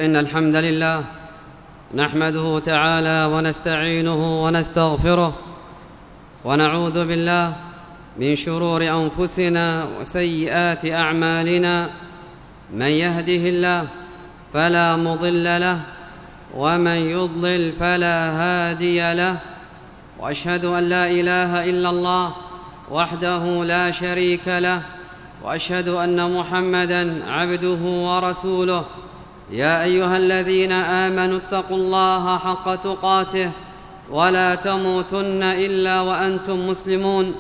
إن الحمد لله نحمده تعالى ونستعينه ونستغفره ونعوذ بالله من شرور أنفسنا وسيئات أعمالنا. من يهده الله فلا مضل له ومن يضلل فلا هادي له، وأشهد أن لا إله إلا الله وحده لا شريك له، وأشهد أن محمدًا عبده ورسوله. يا أيها الذين آمنوا اتقوا الله حق تقاته ولا تموتن إلا وأنتم مسلمون.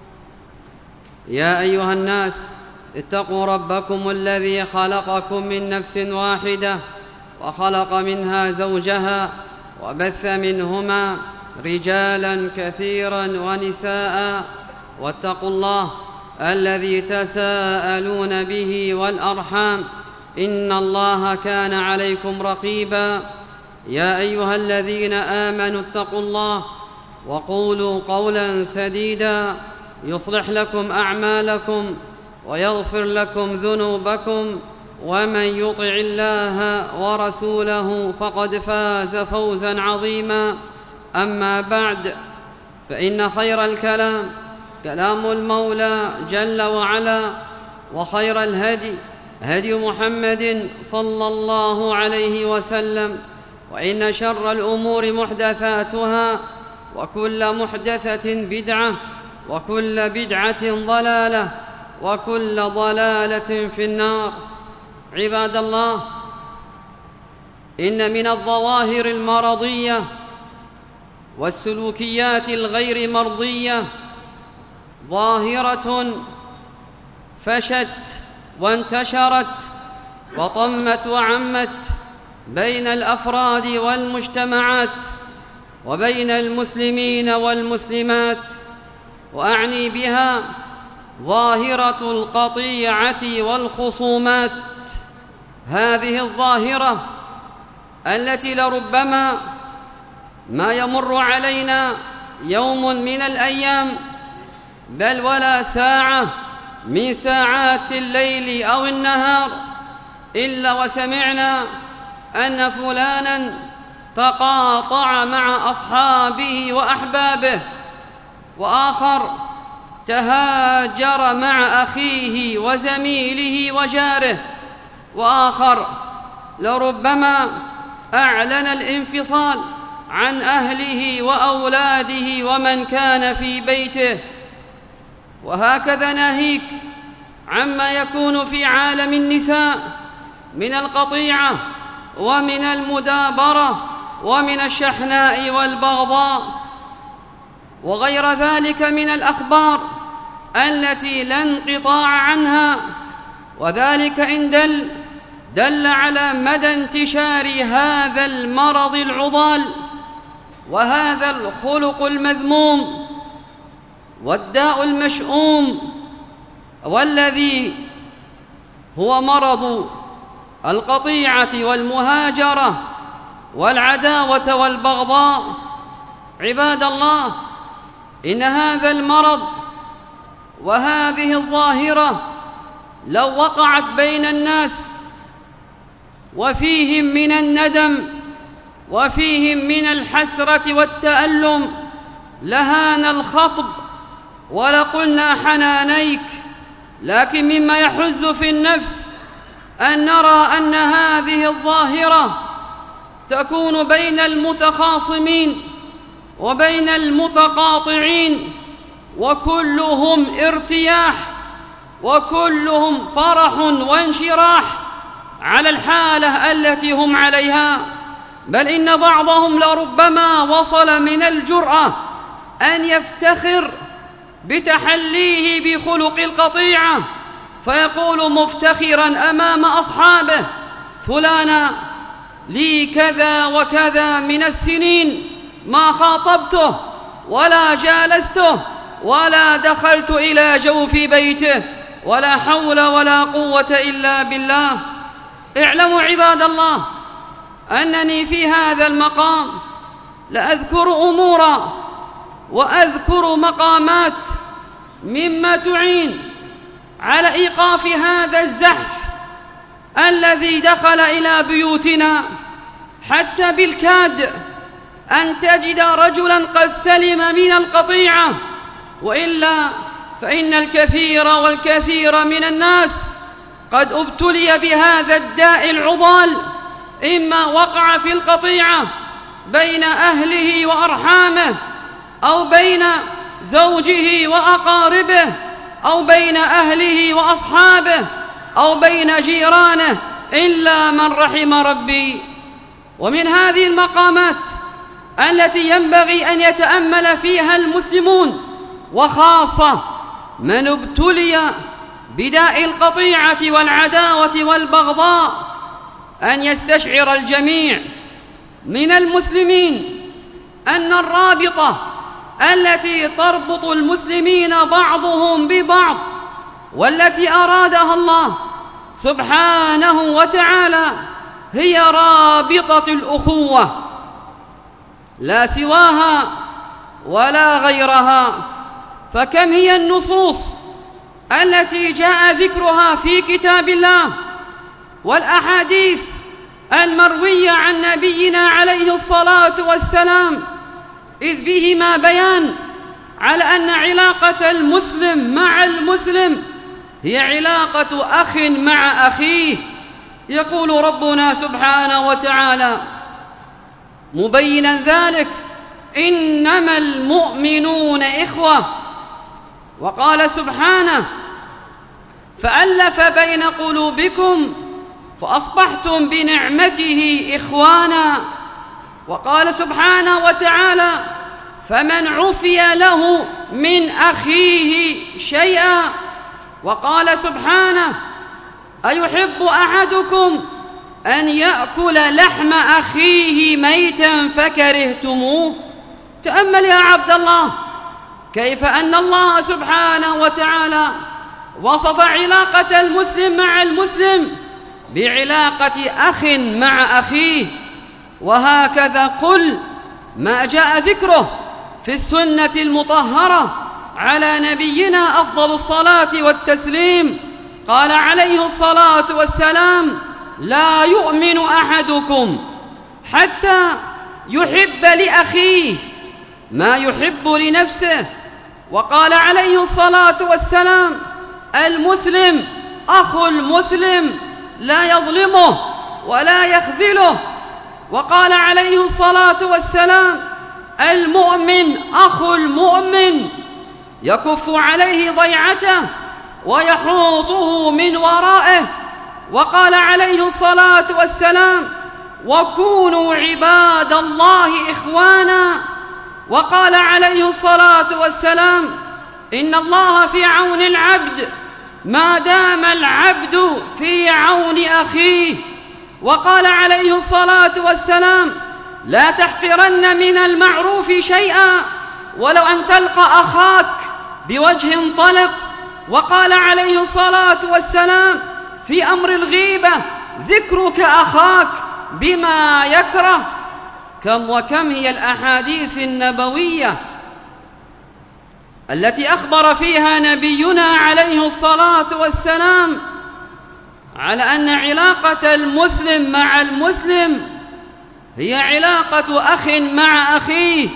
يا أيها الناس اتقوا ربكم الذي خلقكم من نفس واحدة وخلق منها زوجها وبث منهما رجالا كثيرا ونساء، واتقوا الله الذي تساءلون به والأرحام إن الله كان عليكم رقيبا. يا أيها الذين آمنوا اتقوا الله وقولوا قولا سديدا يصلح لكم أعمالكم ويغفر لكم ذنوبكم، ومن يطع الله ورسوله فقد فاز فوزا عظيما. أما بعد، فإن خير الكلام كلام المولى جل وعلا، وخير الهدي هدي محمد صلى الله عليه وسلم، وإن شر الأمور محدثاتها، وكل محدثة بدعة، وكل بدعة ضلالة، وكل ضلالة في النار. عباد الله، إن من الظواهر المرضية والسلوكيات الغير مرضية ظاهرة فشت وانتشرت وطمت وعمت بين الأفراد والمجتمعات وبين المسلمين والمسلمات، وأعني بها ظاهرة القطيعة والخصومات. هذه الظاهرة التي لربما ما يمر علينا يوم من الأيام، بل ولا ساعة من ساعات الليل أو النهار، إلا وسمعنا أن فلانا تقاطع مع أصحابه وأحبابه، وآخر تهاجر مع أخيه وزميله وجاره، وآخر لربما أعلن الانفصال عن أهله وأولاده ومن كان في بيته. وهكذا ناهيك عما يكون في عالم النساء من القطيعة ومن المدابرة ومن الشحناء والبغضاء وغير ذلك من الأخبار التي لا انقطاع عنها. وذلك إن دل على مدى انتشار هذا المرض العضال وهذا الخلق المذموم والداء المشؤوم، والذي هو مرض القطيعة والمهاجرة والعداوة والبغضاء. عباد الله، إن هذا المرض وهذه الظاهرة لو وقعت بين الناس وفيهم من الندم وفيهم من الحسرة والتألم لهان الخطب ولقلنا حنانيك، لكن مما يحز في النفس أن نرى أن هذه الظاهرة تكون بين المتخاصمين وبين المتقاطعين، وكلهم ارتياح وكلهم فرح وانشراح على الحالة التي هم عليها. بل إن بعضهم لربما وصل من الجرأة أن يفتخر بتحليه بخلق القطيعة، فيقول مفتخرا أمام أصحابه: فلانا لي كذا وكذا من السنين ما خاطبته ولا جالسته ولا دخلت إلى جوف بيته، ولا حول ولا قوة إلا بالله. اعلموا عباد الله أنني في هذا المقام لأذكر أمورا وأذكر مقامات مما تعين على إيقاف هذا الزحف الذي دخل إلى بيوتنا حتى بالكاد أن تجد رجلا قد سلم من القطيعة، وإلا فإن الكثير والكثير من الناس قد ابتلي بهذا الداء العضال، إما وقع في القطيعة بين أهله وأرحامه، أو بين زوجه وأقاربه، أو بين أهله وأصحابه، أو بين جيرانه، إلا من رحم ربي. ومن هذه المقامات التي ينبغي أن يتأمل فيها المسلمون، وخاصة من ابتلي بداء القطيعة والعداوة والبغضاء، أن يستشعر الجميع من المسلمين أن الرابطة التي تربط المسلمين بعضهم ببعض، والتي أرادها الله سبحانه وتعالى، هي رابطة الأخوة، لا سواها ولا غيرها. فكم هي النصوص التي جاء ذكرها في كتاب الله والأحاديث المروية عن نبينا عليه الصلاة والسلام، إذ بهما بيان على أن علاقة المسلم مع المسلم هي علاقة أخ مع أخيه. يقول ربنا سبحانه وتعالى مبينا ذلك: إنما المؤمنون إخوة. وقال سبحانه: فألف بين قلوبكم فأصبحتم بنعمته إخوانا. وقال سبحانه وتعالى: فمن عفي له من أخيه شيئا. وقال سبحانه: أيحب أحدكم أن يأكل لحم أخيه ميتا فكرهتموه؟ تأمل يا عبد الله كيف أن الله سبحانه وتعالى وصف علاقة المسلم مع المسلم بعلاقة أخ مع أخيه. وهكذا قل ما جاء ذكره في السنة المطهرة على نبينا أفضل الصلاة والتسليم. قال عليه الصلاة والسلام: لا يؤمن أحدكم حتى يحب لأخيه ما يحب لنفسه. وقال عليه الصلاة والسلام: المسلم أخو المسلم لا يظلمه ولا يخذله. وقال عليه الصلاة والسلام: المؤمن أخو المؤمن يكف عليه ضيعته ويحوطه من ورائه. وقال عليه الصلاة والسلام: وكونوا عباد الله إخوانا. وقال عليه الصلاة والسلام: إن الله في عون العبد ما دام العبد في عون أخيه. وقال عليه الصلاة والسلام: لا تحقرن من المعروف شيئا ولو أن تلقى أخاك بوجه طلق. وقال عليه الصلاة والسلام في أمر الغيبة: ذكرك أخاك بما يكره. كم وكم هي الأحاديث النبوية التي أخبر فيها نبينا عليه الصلاة والسلام على أن علاقة المسلم مع المسلم هي علاقة أخ مع أخيه.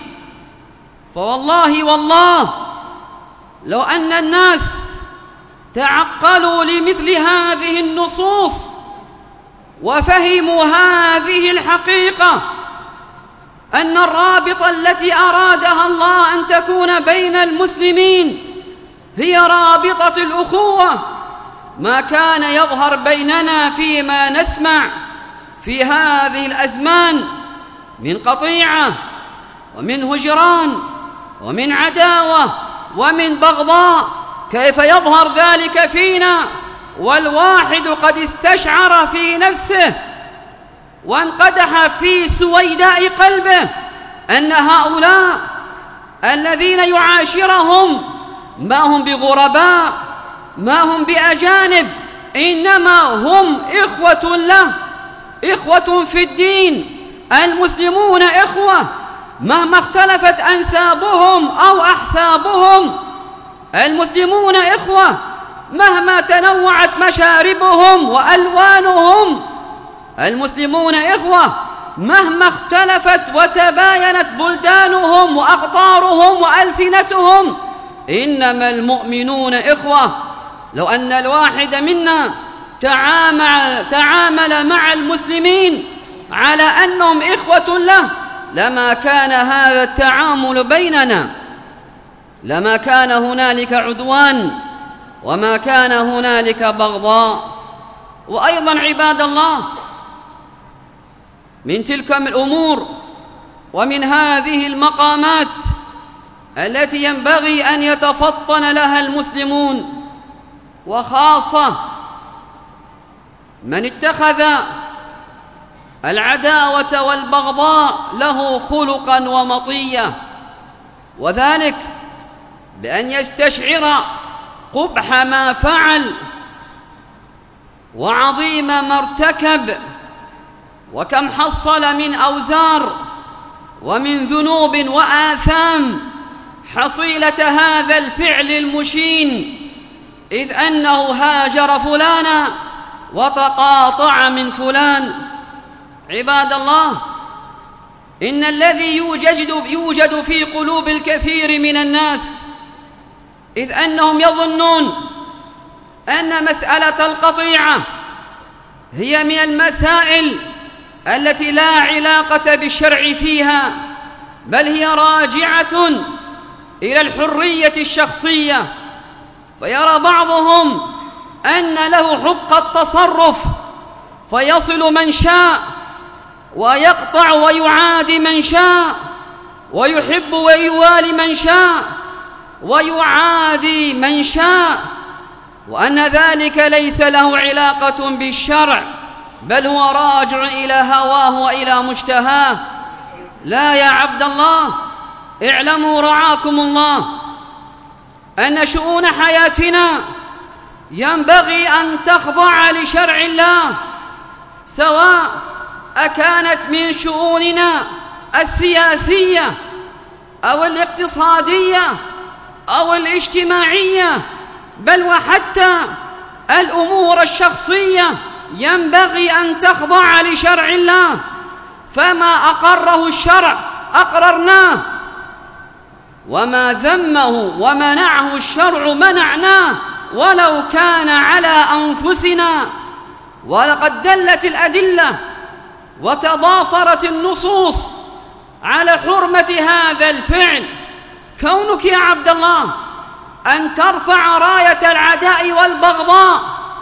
فوالله لو أن الناس تعقلوا لمثل هذه النصوص وفهموا هذه الحقيقة، أن الرابطة التي أرادها الله أن تكون بين المسلمين هي رابطة الأخوة، ما كان يظهر بيننا فيما نسمع في هذه الأزمان من قطيعة ومن هجران ومن عداوة ومن بغضاء. كيف يظهر ذلك فينا والواحد قد استشعر في نفسه وانقدح في سويداء قلبه أن هؤلاء الذين يعاشرهم ما هم بغرباء، ما هم بأجانب، إنما هم إخوة له، إخوة في الدين. المسلمون إخوة مهما اختلفت أنسابهم أو أحسابهم. المسلمون إخوة مهما تنوعت مشاربهم وألوانهم. المسلمون إخوة، مهما اختلفت وتباينت بلدانهم وأقطارهم وألسنتهم، إنما المؤمنون إخوة. لو أن الواحد منا تعامل مع المسلمين على أنهم إخوة له، لما كان هذا التعامل بيننا، لما كان هنالك عدوان وما كان هنالك بغضاء. وأيضا عباد الله، من تلك الأمور ومن هذه المقامات التي ينبغي أن يتفطن لها المسلمون، وخاصة من اتخذ العداوة والبغضاء له خلقا ومطية، وذلك بأن يستشعر قبح ما فعل وعظيم ما ارتكب، وكم حصل من أوزار ومن ذنوب وآثام حصيلة هذا الفعل المشين، إذ أنه هاجر فلانا وتقاطع من فلان. عباد الله، إن الذي يوجد في قلوب الكثير من الناس، إذ أنهم يظنون أن مسألة القطيعة هي من المسائل التي لا علاقة بالشرع فيها، بل هي راجعة إلى الحرية الشخصية، فيرى بعضهم أن له حق التصرف فيصل من شاء ويقطع ويعادي من شاء، ويحب ويوالي من شاء ويعادي من شاء، وأن ذلك ليس له علاقة بالشرع، بل هو راجع إلى هواه وإلى مشتهاه. لا يا عبد الله، اعلموا رعاكم الله أن شؤون حياتنا ينبغي أن تخضع لشرع الله، سواء أكانت من شؤوننا السياسية أو الاقتصادية أو الاجتماعية، بل وحتى الأمور الشخصية ينبغي أن تخضع لشرع الله، فما أقره الشرع أقررناه، وما ذمه ومنعه الشرع منعناه، ولو كان على أنفسنا. ولقد دلت الأدلة وتضافرت النصوص على حرمة هذا الفعل. كونك يا عبد الله أن ترفع راية العداء والبغضاء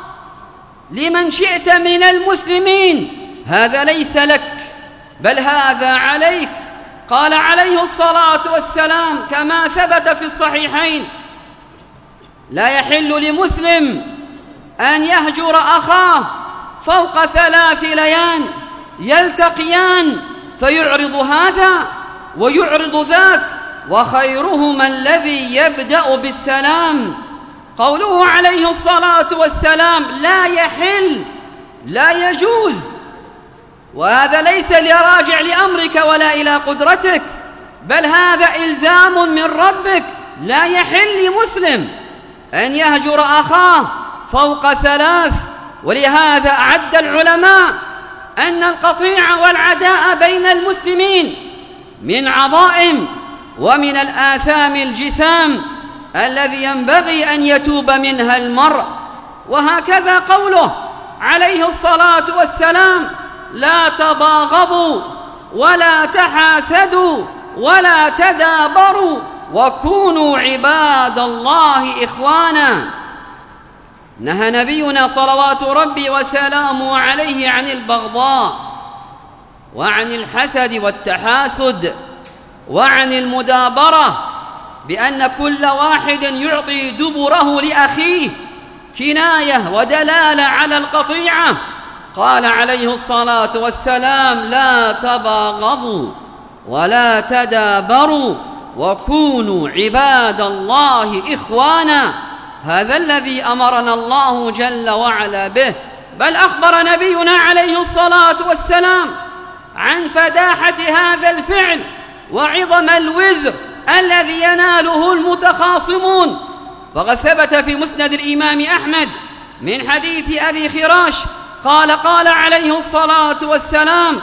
لمن شئت من المسلمين، هذا ليس لك، بل هذا عليك. قال عليه الصلاة والسلام كما ثبت في الصحيحين: لا يحل لمسلم أن يهجر أخاه فوق 3 ليال يلتقيان فيعرض هذا ويعرض ذاك، وخيرهما الذي يبدأ بالسلام. قوله عليه الصلاة والسلام لا يحل، لا يجوز، وهذا ليس لراجع لأمرك ولا إلى قدرتك، بل هذا إلزام من ربك. لا يحل لمسلم أن يهجر أخاه فوق 3. ولهذا أعد العلماء أن القطيعة والعداء بين المسلمين من عظائم ومن الآثام الجسام الذي ينبغي أن يتوب منها المرء. وهكذا قوله عليه الصلاة والسلام: لا تباغضوا ولا تحاسدوا ولا تدابروا وكونوا عباد الله إخوانا. نهى نبينا صلوات ربي وسلامه عليه عن البغضاء وعن الحسد والتحاسد وعن المدابرة، بأن كل واحد يعطي دبره لأخيه كناية ودلالة على القطيعة. قال عليه الصلاة والسلام: لا تباغضوا ولا تدابروا وكونوا عباد الله إخوانا. هذا الذي أمرنا الله جل وعلا به. بل أخبر نبينا عليه الصلاة والسلام عن فداحة هذا الفعل وعظم الوزر الذي يناله المتخاصمون، فقد ثبت في مسند الإمام أحمد من حديث أبي خراش قال عليه الصلاة والسلام: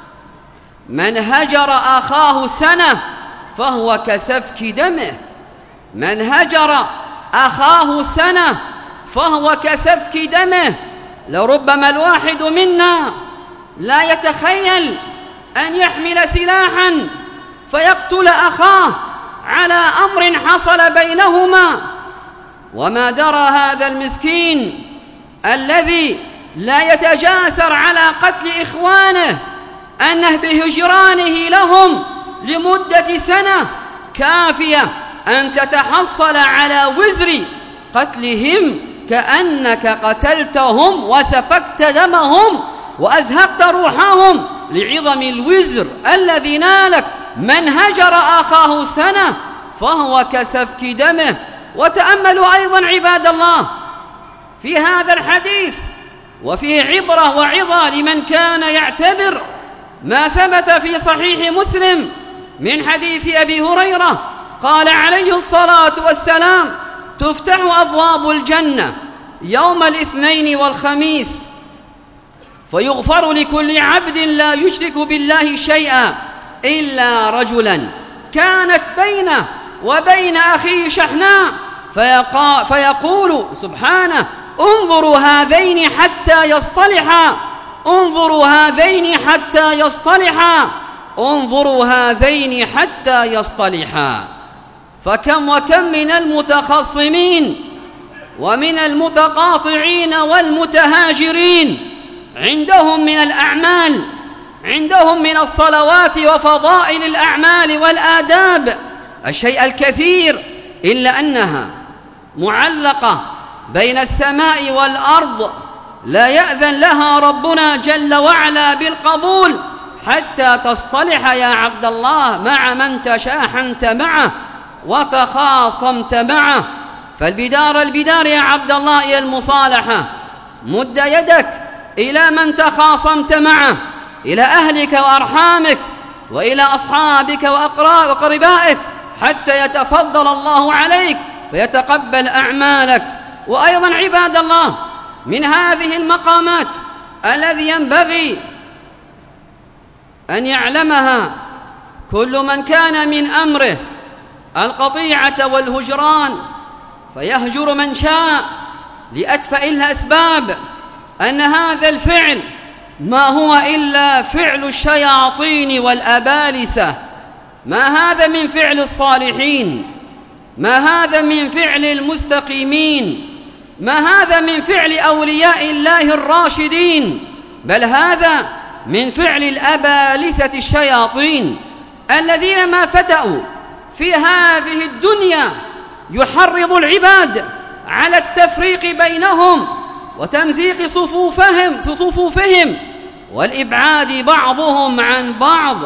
من هجر أخاه سنة فهو كسفك دمه. من هجر أخاه سنة فهو كسفك دمه. لربما الواحد منا لا يتخيل أن يحمل سلاحا فيقتل أخاه على أمر حصل بينهما، وما درى هذا المسكين الذي لا يتجاسر على قتل إخوانه أنه بهجرانه لهم لمدة سنة كافية أن تتحصل على وزر قتلهم، كأنك قتلتهم وسفكت دمهم وأزهقت روحهم لعظم الوزر الذي نالك. من هجر أخاه سنة فهو كسفك دمه. وتأملوا أيضا عباد الله في هذا الحديث، وفيه عبرة وعظة لمن كان يعتبر ما ثبت في صحيح مسلم من حديث أبي هريرة قال عليه الصلاة والسلام: تفتح أبواب الجنة يوم الاثنين والخميس فيغفر لكل عبد لا يشرك بالله شيئا إلا رجلا كانت بينه وبين أخيه شحناء فيقول سبحانه: انظروا هذين حتى يصطلحا، انظروا هذين حتى يصطلحا، انظروا هذين حتى يصطلحا. فكم وكم من المتخاصمين ومن المتقاطعين والمتهاجرين عندهم من الأعمال، عندهم من الصلوات وفضائل الأعمال والآداب الشيء الكثير، إلا أنها معلقة بين السماء والأرض، لا يأذن لها ربنا جل وعلا بالقبول حتى تصطلح يا عبد الله مع من تشاحنت معه وتخاصمت معه. فالبدار يا عبد الله إلى المصالحة. مد يدك إلى من تخاصمت معه، إلى أهلك وأرحامك وإلى أصحابك وأقربائك، حتى يتفضل الله عليك فيتقبل أعمالك. وأيضا عباد الله من هذه المقامات الذي ينبغي أن يعلمها كل من كان من أمره القطيعة والهجران فيهجر من شاء لأتفأ الأسباب، أن هذا الفعل ما هو إلا فعل الشياطين والأبالسة، ما هذا من فعل الصالحين، ما هذا من فعل المستقيمين، ما هذا من فعل أولياء الله الراشدين، بل هذا من فعل الأبالسة الشياطين الذين ما فتأوا في هذه الدنيا يحرض العباد على التفريق بينهم وتمزيق صفوفهم والإبعاد بعضهم عن بعض.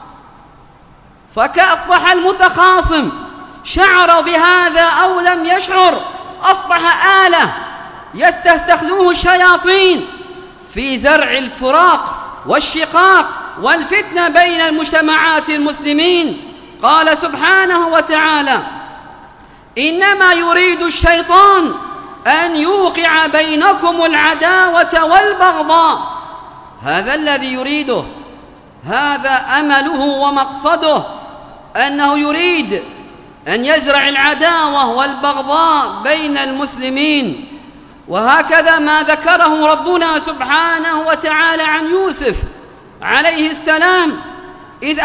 فكأصبح المتخاصم شعر بهذا أو لم يشعر، أصبح آلة يستخدمه الشياطين في زرع الفراق والشقاق والفتنة بين المجتمعات المسلمين. قال سبحانه وتعالى: إنما يريد الشيطان أن يوقع بينكم العداوة والبغضاء. هذا الذي يريده، هذا أمله ومقصده، أنه يريد أن يزرع العداوة والبغضاء بين المسلمين. وهكذا ما ذكره ربنا سبحانه وتعالى عن يوسف عليه السلام إذ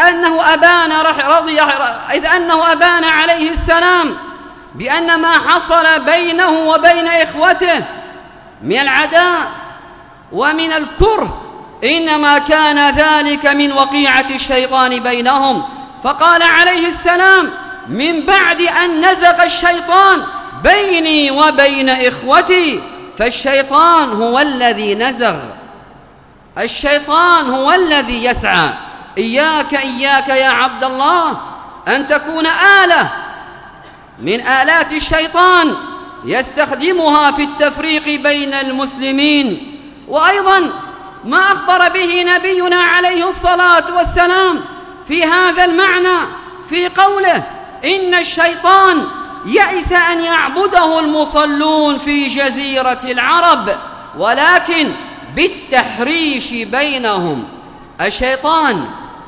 أنه أبان عليه السلام بأن ما حصل بينه وبين إخوته من العداء ومن الكره إنما كان ذلك من وقيعة الشيطان بينهم. فقال عليه السلام: من بعد أن نزغ الشيطان بيني وبين إخوتي، فالشيطان هو الذي نزغ، الشيطان هو الذي يسعى. إياك يا عبد الله أن تكون آلة من آلات الشيطان يستخدمها في التفريق بين المسلمين. وأيضا ما أخبر به نبينا عليه الصلاة والسلام في هذا المعنى في قوله: إن الشيطان يئس أن يعبده المصلون في جزيرة العرب، ولكن بالتحريش بينهم. الشيطان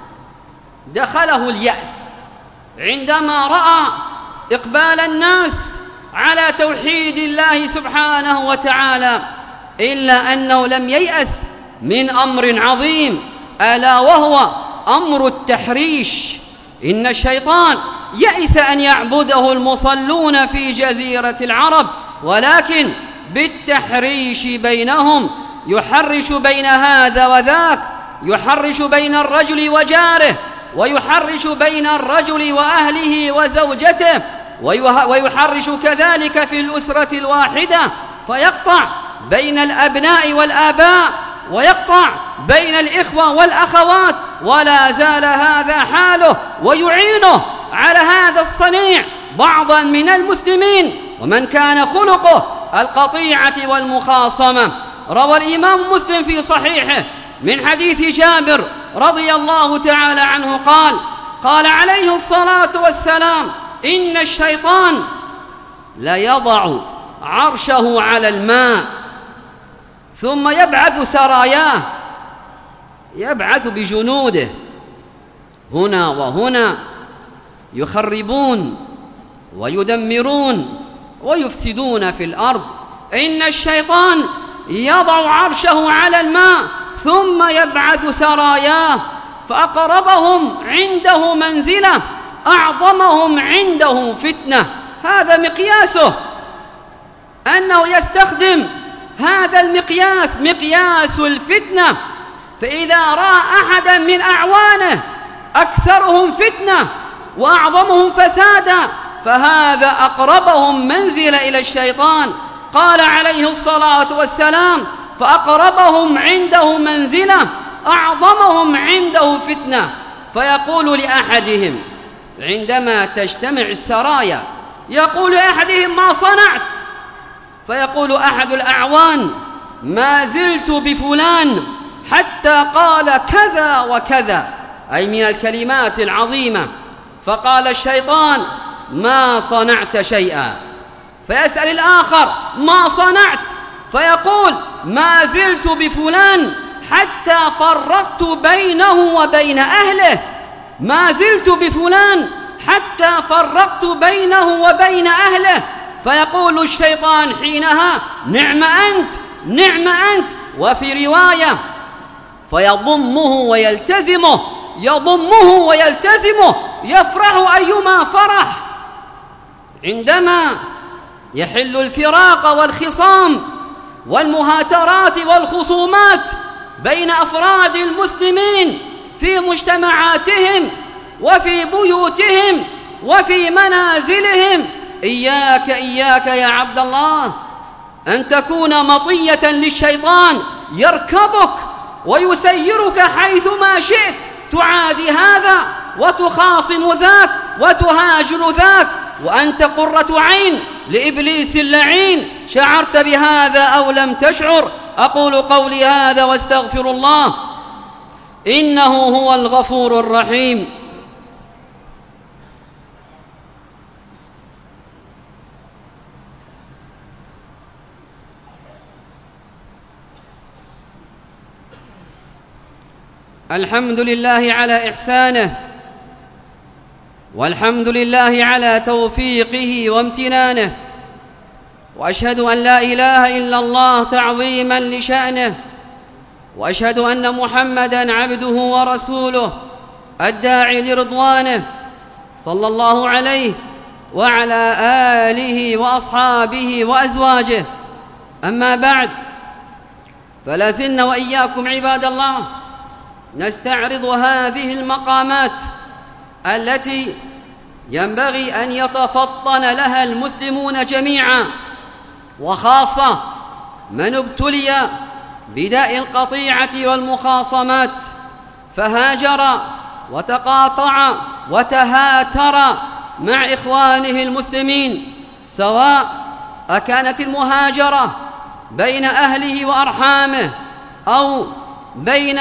دخله اليأس عندما رأى إقبال الناس على توحيد الله سبحانه وتعالى، إلا أنه لم ييأس من أمر عظيم، ألا وهو أمر التحريش. إن الشيطان يئس أن يعبده المصلون في جزيرة العرب، ولكن بالتحريش بينهم، يحرش بين هذا وذاك، يحرش بين الرجل وجاره، ويحرش بين الرجل وأهله وزوجته، ويحرش كذلك في الأسرة الواحدة، فيقطع بين الأبناء والآباء، ويقطع بين الإخوة والأخوات، ولا زال هذا حاله، ويعينه على هذا الصنيع بعضا من المسلمين ومن كان خلقه القطيعة والمخاصمة. روى الإمام مسلم في صحيحه من حديث جابر رضي الله تعالى عنه قال عليه الصلاة والسلام: إن الشيطان ليضع عرشه على الماء ثم يبعث سراياه، يبعث بجنوده هنا وهنا، يخربون ويدمرون ويفسدون في الأرض. إن الشيطان يضع عرشه على الماء ثم يبعث سراياه، فأقربهم عنده منزلة أعظمهم عنده فتنة. هذا مقياسه، أنه يستخدم هذا المقياس، مقياس الفتنة. فإذا رأى أحدا من أعوانه أكثرهم فتنة وأعظمهم فسادا، فهذا أقربهم منزلة إلى الشيطان. قال عليه الصلاة والسلام: فأقربهم عنده منزلة أعظمهم عنده فتنة. فيقول لأحدهم عندما تجتمع السرايا، يقول لأحدهم: ما صنعت؟ فيقول أحد الأعوان: ما زلت بفلان حتى قال كذا وكذا، أي من الكلمات العظيمة. فقال الشيطان: ما صنعت شيئا. فيسأل الآخر: ما صنعت؟ فيقول: ما زلت بفلان حتى فرقت بينه وبين أهله، ما زلت بفلان حتى فرقت بينه وبين أهله. فيقول الشيطان حينها: نعم أنت، نعم أنت. وفي رواية: فيضمه ويلتزمه، يضمه ويلتزمه، يفرح أيما فرح. عندما يحل الفراق والخصام والمهاترات والخصومات بين أفراد المسلمين في مجتمعاتهم وفي بيوتهم وفي منازلهم، إياك إياك يا عبد الله أن تكون مطية للشيطان يركبك ويسيرك حيثما شئت، تعادي هذا وتخاصم ذاك وتهاجر ذاك، وأنت قرة عين لإبليس اللعين، شعرت بهذا أو لم تشعر. أقول قولي هذا واستغفر الله، إنه هو الغفور الرحيم. الحمد لله على إحسانه، والحمد لله على توفيقه وامتنانه، وأشهد أن لا إله إلا الله تعظيما لشأنه، وأشهد أن محمدا عبده ورسوله الداعي لرضوانه، صلى الله عليه وعلى آله وأصحابه وأزواجه. أما بعد، فلازلنا وإياكم عباد الله نستعرض هذه المقامات التي ينبغي أن يتفطن لها المسلمون جميعا، وخاصة من ابتلي بداء القطيعة والمخاصمات، فهاجر وتقاطع وتهاتر مع إخوانه المسلمين، سواء أكانت المهاجرة بين أهله وأرحامه أو بين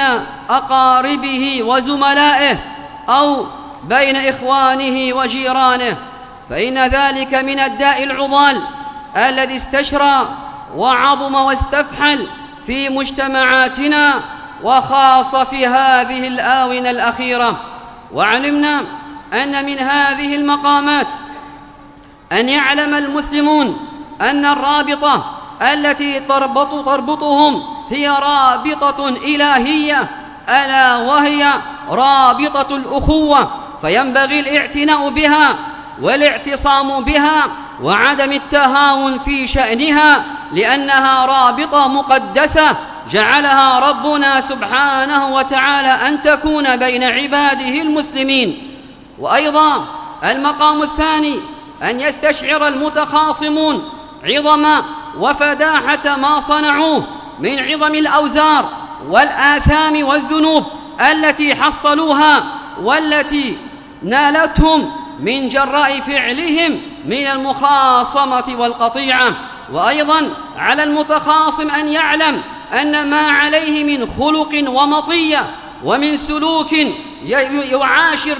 أقاربه وزملائه أو بين إخوانه وجيرانه. فإن ذلك من الداء العضال الذي استشرى وعظم واستفحل في مجتمعاتنا، وخاصة في هذه الآونة الأخيرة. وعلمنا أن من هذه المقامات أن يعلم المسلمون أن الرابطة التي تربطهم هي رابطة إلهية، ألا وهي رابطة الأخوة، فينبغي الاعتناء بها والاعتصام بها وعدم التهاون في شأنها، لأنها رابطة مقدسة جعلها ربنا سبحانه وتعالى أن تكون بين عباده المسلمين. وأيضا المقام الثاني أن يستشعر المتخاصمون عظم وفداحة ما صنعوه من عظم الأوزار والآثام والذنوب التي حصلوها والتي نالتهم من جراء فعلهم من المخاصمة والقطيعة. وأيضا على المتخاصم أن يعلم أن ما عليه من خلق ومطية ومن سلوك يعاشر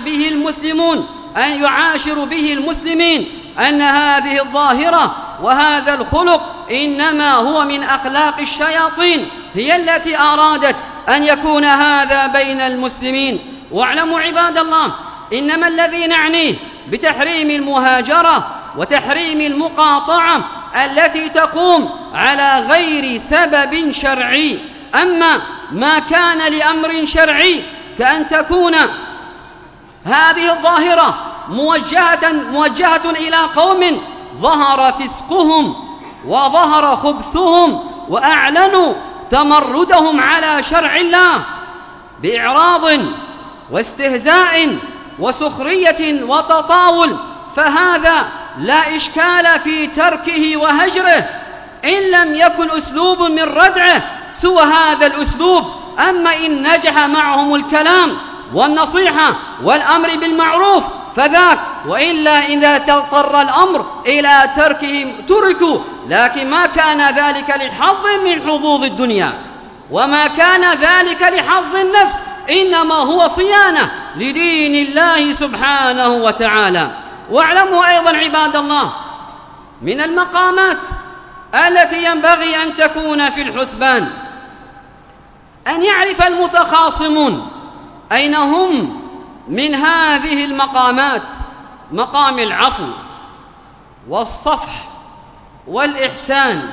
به المسلمين أن هذه الظاهرة وهذا الخلق إنما هو من أخلاق الشياطين، هي التي أرادت أن يكون هذا بين المسلمين. واعلموا عباد الله، إنما الذي نعنيه بتحريم المهاجرة وتحريم المقاطعة التي تقوم على غير سبب شرعي. أما ما كان لأمر شرعي كأن تكون هذه الظاهرة موجهة إلى قوم ظهر فسقهم وظهر خبثهم وأعلنوا تمردهم على شرع الله بإعراض واستهزاء وسخرية وتطاول، فهذا لا إشكال في تركه وهجره إن لم يكن أسلوب من ردعه سوى هذا الأسلوب. أما إن نجح معهم الكلام والنصيحة والأمر بالمعروف فذاك، وإلا إذا اضطر الأمر إلى تركهم تركوا، لكن ما كان ذلك لحظ من حظوظ الدنيا وما كان ذلك لحظ النفس، إنما هو صيانة لدين الله سبحانه وتعالى. واعلموا أيضا عباد الله من المقامات التي ينبغي أن تكون في الحسبان أن يعرف المتخاصمون أين هم من هذه المقامات، مقام العفو والصفح والإحسان.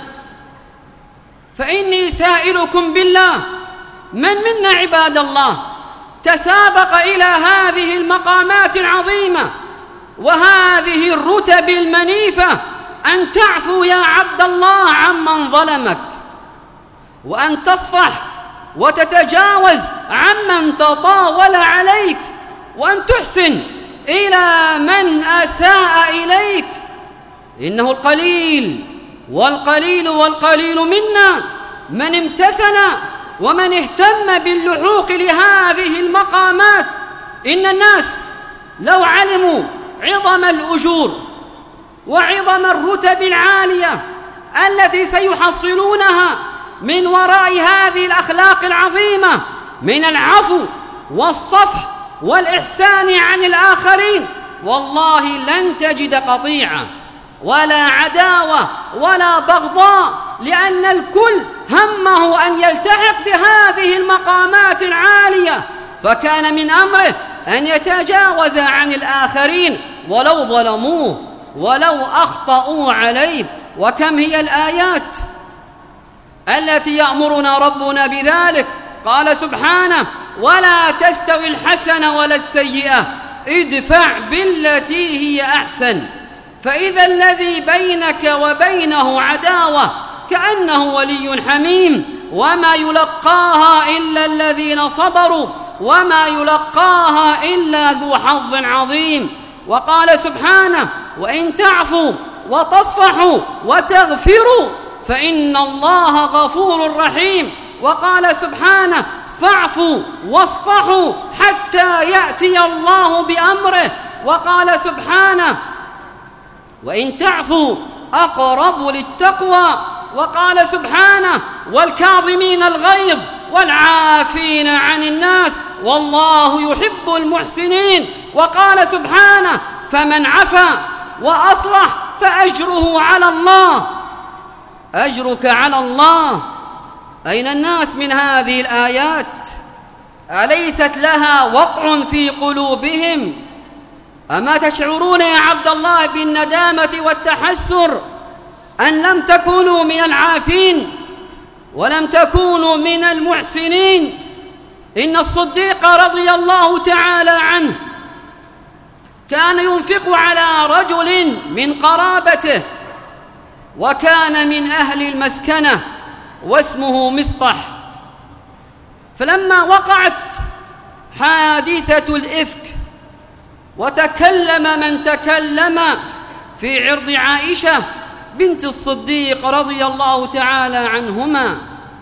فإني سائلكم بالله، من منا عباد الله تسابق إلى هذه المقامات العظيمة وهذه الرتب المنيفة أن تعفو يا عبد الله عمن ظلمك، وأن تصفح وتتجاوز عمن تطاول عليك، وأن تحسن إلى من أساء إليك؟ إنه القليل والقليل منا من امتثل ومن اهتم باللحوق لهذه المقامات. إن الناس لو علموا عظم الأجور وعظم الرتب العالية التي سيحصلونها من وراء هذه الأخلاق العظيمة من العفو والصفح والإحسان عن الآخرين، والله لن تجد قطيعة ولا عداوة ولا بغضاء، لأن الكل همه أن يلتحق بهذه المقامات العالية، فكان من أمره أن يتجاوز عن الآخرين ولو ظلموه ولو أخطأوا عليه. وكم هي الآيات التي يأمرنا ربنا بذلك، قال سبحانه: ولا تستوي الحسنة ولا السيئة ادفع بالتي هي أحسن فإذا الذي بينك وبينه عداوة كأنه ولي حميم وما يلقاها إلا الذين صبروا وما يلقاها إلا ذو حظ عظيم. وقال سبحانه: وإن تعفوا وتصفحوا وتغفروا فإن الله غفور رحيم. وقال سبحانه: فاعفوا واصفحوا حتى يأتي الله بأمره. وقال سبحانه: وإن تعفوا أقرب للتقوى. وقال سبحانه: والكاظمين الغيظ والعافين عن الناس والله يحب المحسنين. وقال سبحانه: فمن عفا وأصلح فأجره على الله، أجرك على الله. أين الناس من هذه الآيات؟ أليست لها وقع في قلوبهم؟ أما تشعرون يا عبد الله بالندامة والتحسر أن لم تكونوا من العافين ولم تكونوا من المحسنين؟ إن الصديق رضي الله تعالى عنه كان ينفق على رجل من قرابته وكان من أهل المسكنة واسمه مصطح. فلما وقعت حادثة الإفك وتكلم من تكلم في عرض عائشة بنت الصديق رضي الله تعالى عنهما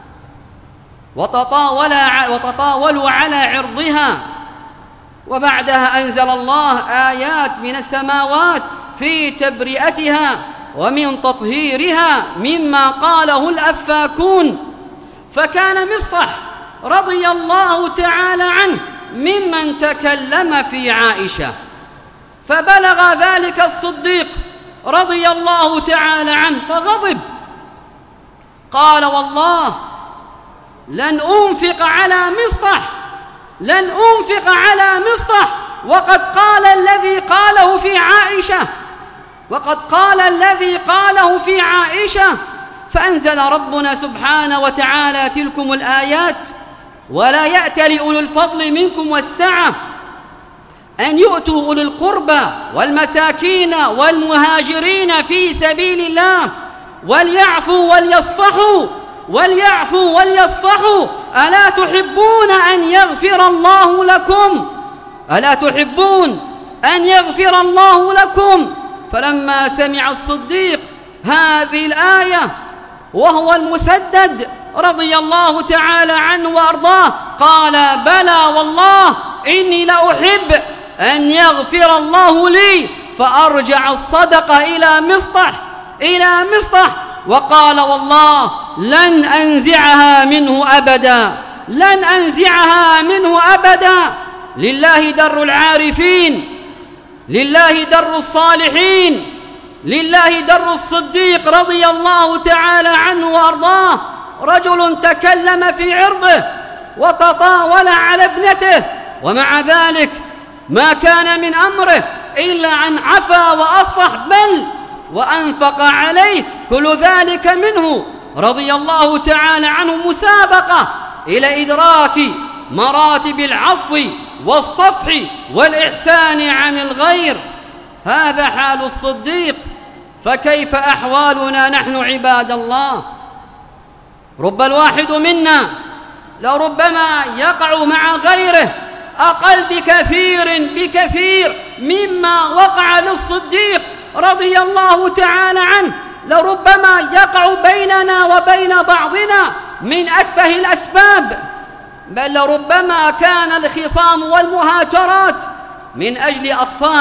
وتطاولوا على عرضها، وبعدها أنزل الله آيات من السماوات في تبرئتها ومن تطهيرها مما قاله الأفاكون. فكان مصطح رضي الله تعالى عنه ممن تكلم في عائشة، فبلغ ذلك الصديق رضي الله تعالى عنه فغضب، قال والله لن أنفق على مصطح، لن أنفق على مصطح وقد قال الذي قاله في عائشة، وقد قال الذي قاله في عائشة. فأنزل ربنا سبحانه وتعالى تلكم الآيات: ولا يأتل أولو الفضل منكم والسعة أن يؤتوا أولي القربى والمساكين والمهاجرين في سبيل الله وليعفوا وليصفحوا ألا تحبون أن يغفر الله لكم؟ ألا تحبون أن يغفر الله لكم؟ فلما سمع الصديق هذه الآية وهو المسدد رضي الله تعالى عنه وأرضاه قال: بلى والله إني لأحب أن يغفر الله لي. فأرجع الصدقة إلى مصطح وقال: والله لن أنزعها منه أبدا، لله در العارفين، لله در الصالحين، لله در الصديق رضي الله تعالى عنه وأرضاه. رجل تكلم في عرضه وتطاول على ابنته، ومع ذلك ما كان من أمره إلا أن عفا وأصفح، بل وأنفق عليه. كل ذلك منه رضي الله تعالى عنه مسابقة إلى إدراك مراتب العفو والصفح والإحسان عن الغير. هذا حال الصديق، فكيف أحوالنا نحن عباد الله؟ رب الواحد منا لربما يقع مع غيره أقل بكثير مما وقع للصديق رضي الله تعالى عنه. لربما يقع بيننا وبين بعضنا من أتفه الأسباب، بل لربما كان الخصام والمهاجرات من أجل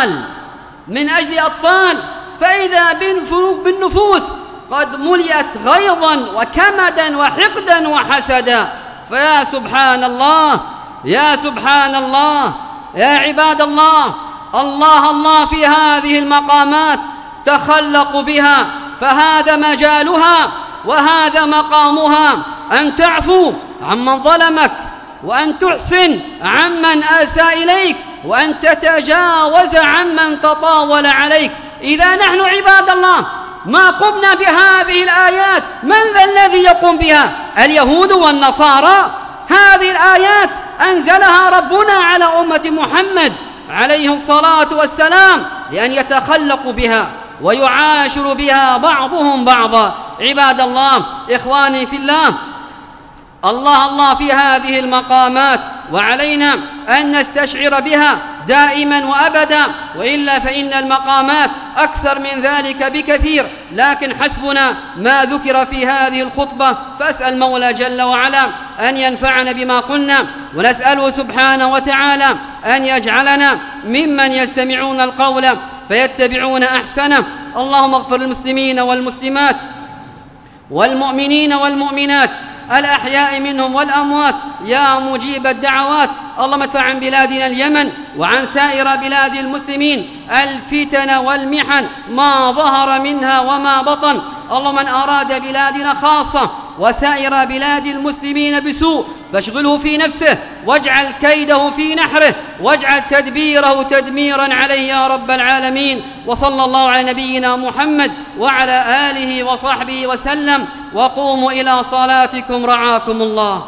أطفال، فإذا بالنفوس قد ملئت غيظا وكمدا وحقدا وحسدا. فيا سبحان الله، يا سبحان الله، يا عباد الله، الله في هذه المقامات تخلقوا بها، فهذا مجالها وهذا مقامها، أن تعفو عمن ظلمك، وأن تحسن عمن آسى إليك، وأن تتجاوز عمن تطاول عليك. إذا نحن عباد الله ما قمنا بهذه الآيات، من ذا الذي يقوم بها؟ اليهود والنصارى. هذه الآيات أنزلها ربنا على أمة محمد عليه الصلاة والسلام لأن يتخلقوا بها ويعاشر بها بعضهم بعضا. عباد الله، إخواني في الله، الله في هذه المقامات، وعلينا أن نستشعر بها دائما وأبدا، وإلا فإن المقامات أكثر من ذلك بكثير. لكن حسبنا ما ذكر في هذه الخطبة، فأسأل مولى جل وعلا أن ينفعنا بما قلنا، ونسأله سبحانه وتعالى أن يجعلنا ممن يستمعون القول فيتبعون أحسنه. اللهم اغفر للمسلمين والمسلمات والمؤمنين والمؤمنات الأحياء منهم والأموات يا مجيب الدعوات. اللهم ادفع عن بلادنا اليمن وعن سائر بلاد المسلمين الفتن والمحن ما ظهر منها وما بطن. اللهم من أراد بلادنا خاصة وسائر بلاد المسلمين بسوء فاشغله في نفسه واجعل كيده في نحره واجعل تدبيره تدميرا عليه يا رب العالمين. وصلى الله على نبينا محمد وعلى آله وصحبه وسلم. وقوموا إلى صلاتكم رعاكم الله.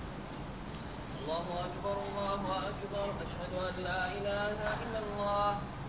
الله أكبر الله أكبر. أشهد أن لا إله إلا الله.